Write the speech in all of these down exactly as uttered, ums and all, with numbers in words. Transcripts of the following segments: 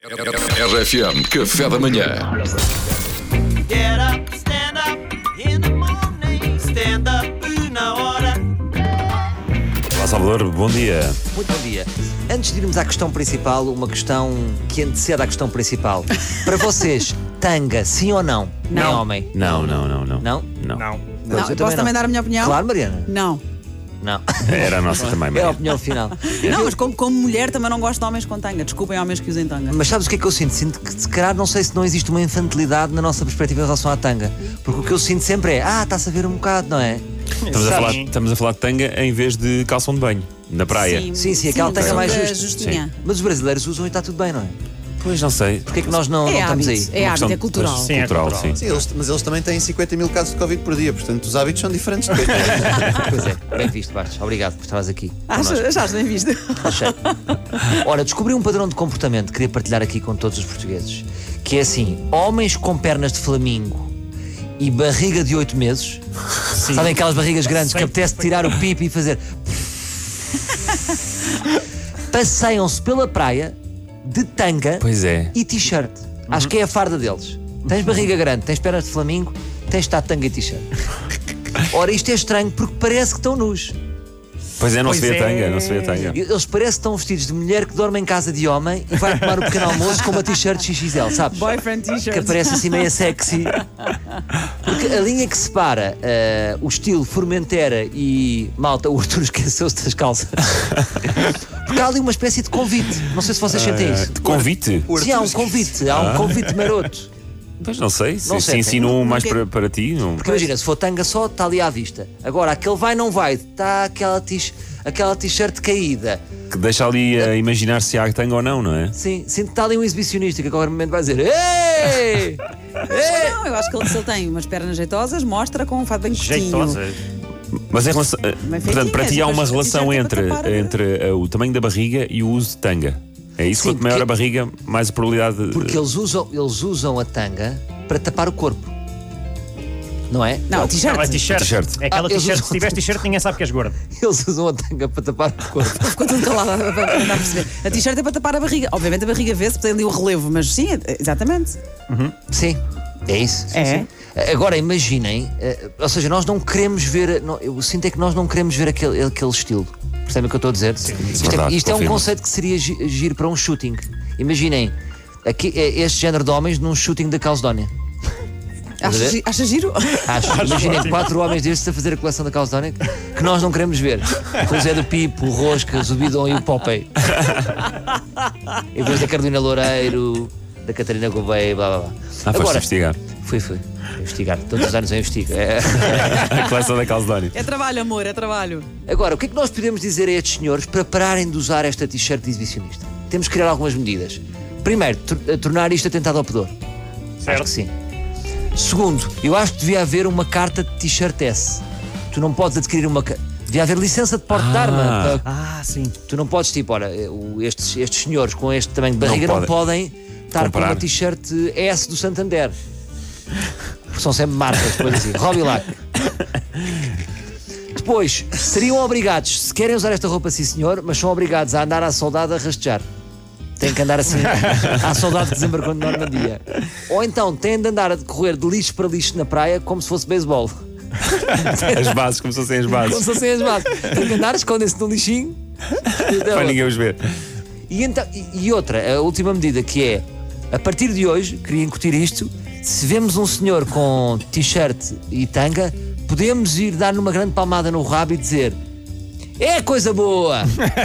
R F M, café da manhã. Get up, stand up in the morning. Stand up na hora. Olá Salvador, bom dia. Muito bom dia. Antes de irmos à questão principal, uma questão que antecede à questão principal. Para vocês, tanga, sim ou não? Não. Nem homem? Não, não, não, não. Não? Não. Não. Pois, Não, eu posso também não. dar a minha opinião? Claro, Mariana. Não. Não. Era a nossa também, É a Maria. opinião final. Não, mas como, como mulher também não gosto de homens com tanga. Desculpem homens que usem tanga. Mas sabes o que é que eu sinto? Sinto que, se calhar, não sei se não existe uma infantilidade na nossa perspectiva em relação à tanga. Porque o que eu sinto sempre é, ah, está-se a ver um bocado, não é? Estamos a, falar, estamos a falar de tanga em vez de calção de banho, na praia. Sim, sim, aquela tanga mais da justa. justinha. Mas os brasileiros usam e está tudo bem, não é? Pois não sei. Porquê é que nós não, É não estamos hábito, aí? é Uma hábito, é questão- cultural. pois, Sim, é cultural, cultural. sim. Sim, eles- mas eles também têm cinquenta mil casos de Covid por dia, portanto os hábitos são diferentes. De Pois é, bem visto, Bastos. Obrigado por estares aqui. Achas, connosco. achaste bem visto? Achei. Ora, descobri um padrão de comportamento que queria partilhar aqui com todos os portugueses. Que é assim, homens com pernas de flamingo e barriga de oito meses. Sabem aquelas barrigas grandes que apetece tirar o pipi e fazer... Passeiam-se pela praia de tanga Pois é. e t-shirt. Acho que é a farda deles. Tens barriga grande, tens pernas de flamingo, tens de estar de tanga e t-shirt. Ora, isto é estranho porque parece que estão nus. Pois é, não Pois se vê a é. tanga, não se vê a tanga. Eles parecem que estão vestidos de mulher que dorme em casa de homem e vai tomar o pequeno almoço com uma t-shirt X X L, sabes? Boyfriend t-shirt. Que aparece assim meio sexy. Porque a linha que separa eh, o estilo Formentera e malta, o Arthur esqueceu-se das calças. Porque há ali uma espécie de convite. Não sei se vocês sentem isso. De convite? Sim, há um convite, há um convite maroto. Pois não sei. Se, Não se sei, insinuam mais Nunca- para, para ti. Não... Porque imagina, se for tanga só, está ali à vista. Agora, aquele vai, não vai, está aquela t- aquela t-shirt caída. Que deixa ali a imaginar se há tanga ou não, não é? Sim, sinto que está ali um exibicionista que a qualquer momento vai dizer: Ei! Ei! Não, eu acho que ele, se ele tem umas pernas jeitosas, mostra com um fato bem curtinho. Jeitosa. Mas em relação, Bem portanto, para ti há feitinhas, uma mas relação t-shirt é entre, para tapar. entre uh, o tamanho da barriga e o uso de tanga. É isso? Sim, Quanto maior porque- a barriga, mais a probabilidade de... Porque eles usam, eles usam a tanga para tapar o corpo. Não é? Não, a t-shirt. Não, é t-shirt. T-shirt. É aquela Ah, eles t-shirt, usam- se tiveres t-shirt, ninguém sabe que és gordo. Eles usam a tanga para tapar o corpo. Ficou tudo calado a, a, a, a perceber. A t-shirt é para tapar a barriga. Obviamente a barriga vê-se, tem ali o relevo, mas sim, é- exatamente. Sim, é isso. Sim, É. sim. Agora imaginem, eh, ou seja, nós não queremos ver, não, eu sinto é que nós não queremos ver aquele, aquele estilo. Percebem o que eu estou a dizer? Isto, é, verdade, isto é um confirmo. conceito que seria gi- giro para um shooting. Imaginem aqui, eh, este género de homens num shooting da Calcedónia. Acha, ver? gi- acha giro? Acho. Imaginem quatro homens destes a fazer a coleção da Calcedónia que nós não queremos ver. Com o Zé do Pipo, o Roscas, o Bidon e o Popeye. Em vez da Carolina Loureiro, da Catarina Gouveia, blá blá blá. Ah, foste investigar. Fui, fui. Investigar. Todos os anos eu investigo. É. A coleção da Calcedónia. É trabalho, amor, é trabalho. Agora, o que é que nós podemos dizer a estes senhores para pararem de usar esta t-shirt de exibicionista? Temos que criar algumas medidas. Primeiro, tor- tornar isto atentado ao pudor. Acho que sim. Segundo, eu acho que devia haver uma carta de t-shirt S. Tu não podes adquirir uma. ca- Devia haver licença de porte de arma. Ah. para- Ah, sim. Tu não podes, tipo, olha, o- estes, estes senhores com este tamanho de barriga não, Não podem estar comprar. com uma t-shirt S do Santander. Porque são sempre marcas, coisas assim. Robilac. Depois, seriam obrigados, se querem usar esta roupa, sim senhor, mas são obrigados a andar à soldado a rastejar. Têm que andar assim, à soldado que desembarcou na Normandia. Ou então, têm de andar a correr de lixo para lixo na praia como se fosse beisebol. As bases, como se fossem as Como bases. se fossem as bases. Têm que andar, escondem-se no lixinho. Para ninguém os ver. E, então, e, e outra, a última medida que é, a partir de hoje, queria incutir isto, se vemos um senhor com t-shirt e tanga, podemos ir dar numa grande palmada no rabo e dizer: é coisa boa!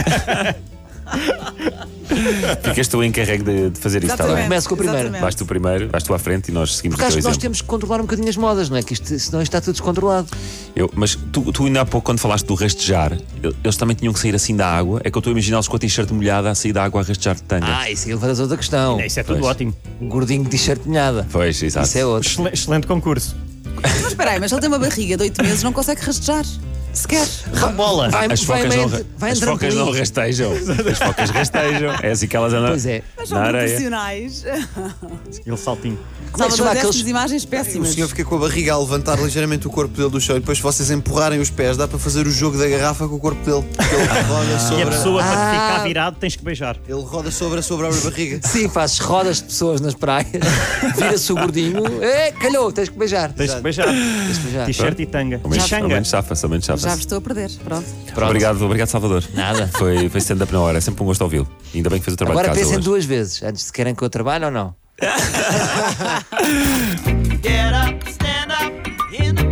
Ficas tu encarregue de, de fazer isso, está bem? Começo com o primeiro. Exatamente. Vais tu primeiro, vais tu à frente e nós seguimos Porque o acho teu que nós exemplo. temos que controlar um bocadinho as modas, não é? Que isto, senão isto está tudo descontrolado. Eu, mas tu, tu ainda há pouco, quando falaste do rastejar, eles também tinham que sair assim da água. É que eu estou a imaginá-los com a t-shirt molhada a sair da água a rastejar de tanga. Ah, isso aí levantas outra questão. Isso é tudo Pois. ótimo. Um gordinho de t-shirt molhada. Pois, exato. Isso é outro. Excel- Excelente concurso. Mas espera aí, mas ele tem uma barriga de oito meses, não consegue rastejar. Se quer. Rebola. Vai, As vai, focas, vai, não, vai as em focas trampolim. não rastejam. As focas rastejam. É assim que elas andam Pois é. Mas são na areia. profissionais. Aquele saltinho. Como é que se chama Salvador, aqueles- dessas imagens O péssimas. senhor fica com a barriga a levantar ligeiramente o corpo dele do chão e depois se vocês empurrarem os pés, dá para fazer o jogo da garrafa com o corpo dele. Porque ele roda E a sobre, pessoa, para Ah. ficar virado, tens que beijar. ele roda sobre a sua própria barriga. Sim, fazes rodas de pessoas nas praias, vira-se o gordinho, é, calhou, tens que beijar. Tens que beijar. Tens que beijar. T-shirt e tanga. Ao menos, ao Xanga. menos safa-se, ao menos Já safa-se. vos estou a perder. Pronto. Obrigado, obrigado, Salvador. Nada. Foi, foi stand-up na hora. É sempre um gosto ouvi-lo. Ainda bem que fez o trabalho Agora de casa pensem hoje. duas vezes antes de querem que eu trabalhe ou não. Get up, stand up in the